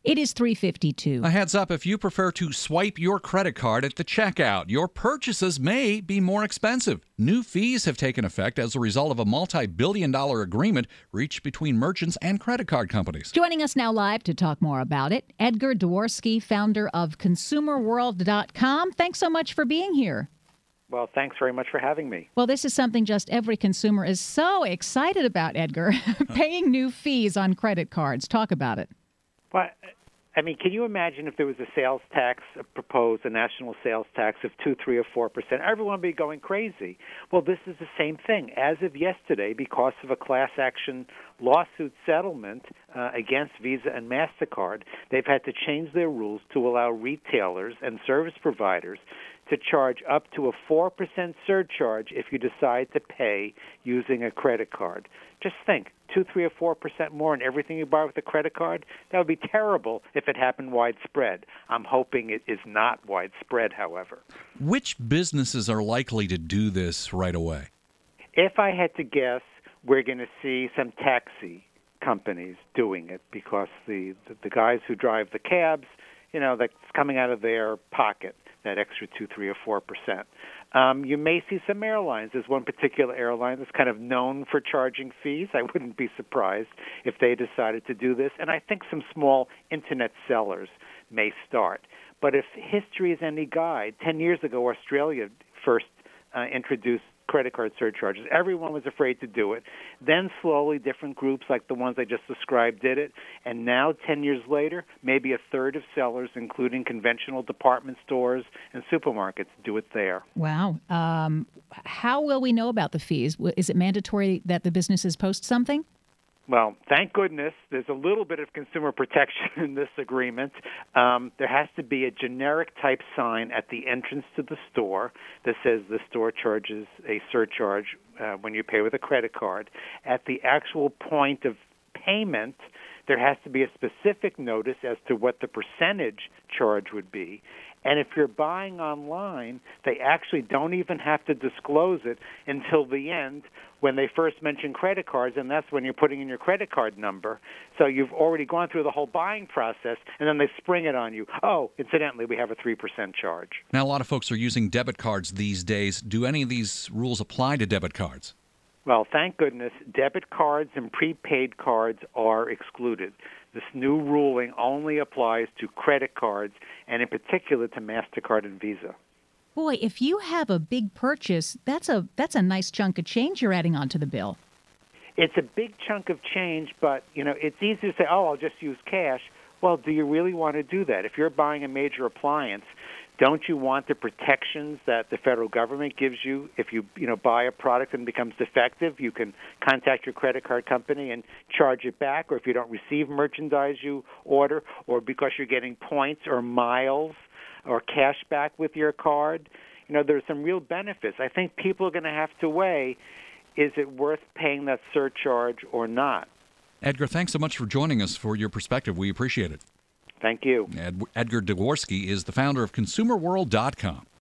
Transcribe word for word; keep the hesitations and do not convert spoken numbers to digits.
It is three fifty-two. A heads up, if you prefer to swipe your credit card at the checkout, your purchases may be more expensive. New fees have taken effect as a result of a multi-billion dollar agreement reached between merchants and credit card companies. Joining us now live to talk more about it, Edgar Dworsky, founder of consumer world dot com. Thanks so much for being here. Well, thanks very much for having me. Well, this is something just every consumer is so excited about, Edgar, paying new fees on credit cards. Talk about it. Well, I mean, can you imagine if there was a sales tax proposed, a national sales tax of two, three, or four percent? Everyone would be going crazy. Well, this is the same thing. As of yesterday, because of a class action lawsuit settlement uh, against Visa and MasterCard, they've had to change their rules to allow retailers and service providers to charge up to a four percent surcharge if you decide to pay using a credit card. Just think, two, three, or four percent more on everything you buy with a credit card? That would be terrible if it happened widespread. I'm hoping it is not widespread, however. Which businesses are likely to do this right away? If I had to guess, we're going to see some taxi companies doing it because the, the, the guys who drive the cabs, you know, that's coming out of their pocket, that extra two, three, or four percent. Um, you may see some airlines. There's one particular airline that's kind of known for charging fees. I wouldn't be surprised if they decided to do this. And I think some small internet sellers may start. But if history is any guide, ten years ago, Australia first uh, introduced credit card surcharges. Everyone was afraid to do it. Then slowly different groups like the ones I just described did it. And now, ten years later, maybe a third of sellers, including conventional department stores and supermarkets, do it there. Wow. Um, how will we know about the fees? Is it mandatory that the businesses post something? Well, thank goodness there's a little bit of consumer protection in this agreement. Um, there has to be a generic type sign at the entrance to the store that says the store charges a surcharge uh, when you pay with a credit card. At the actual point of payment, there has to be a specific notice as to what the percentage charge would be. And if you're buying online, they actually don't even have to disclose it until the end when they first mention credit cards, and that's when you're putting in your credit card number. So you've already gone through the whole buying process, and then they spring it on you. Oh, incidentally, we have a three percent charge. Now, a lot of folks are using debit cards these days. Do any of these rules apply to debit cards? Well, thank goodness, debit cards and prepaid cards are excluded. This new ruling only applies to credit cards, and in particular to MasterCard and Visa. Boy, if you have a big purchase, that's a that's a nice chunk of change you're adding onto the bill. It's a big chunk of change, but you know it's easy to say, oh, I'll just use cash. Well, do you really want to do that? If you're buying a major appliance, don't you want the protections that the federal government gives you? If you you know buy a product and it becomes defective, you can contact your credit card company and charge it back. Or if you don't receive merchandise you order, or because you're getting points or miles or cash back with your card, you know there's some real benefits. I think people are going to have to weigh, is it worth paying that surcharge or not? Edgar, thanks so much for joining us for your perspective. We appreciate it. Thank you. Ed- Edgar Dworsky is the founder of consumer world dot com.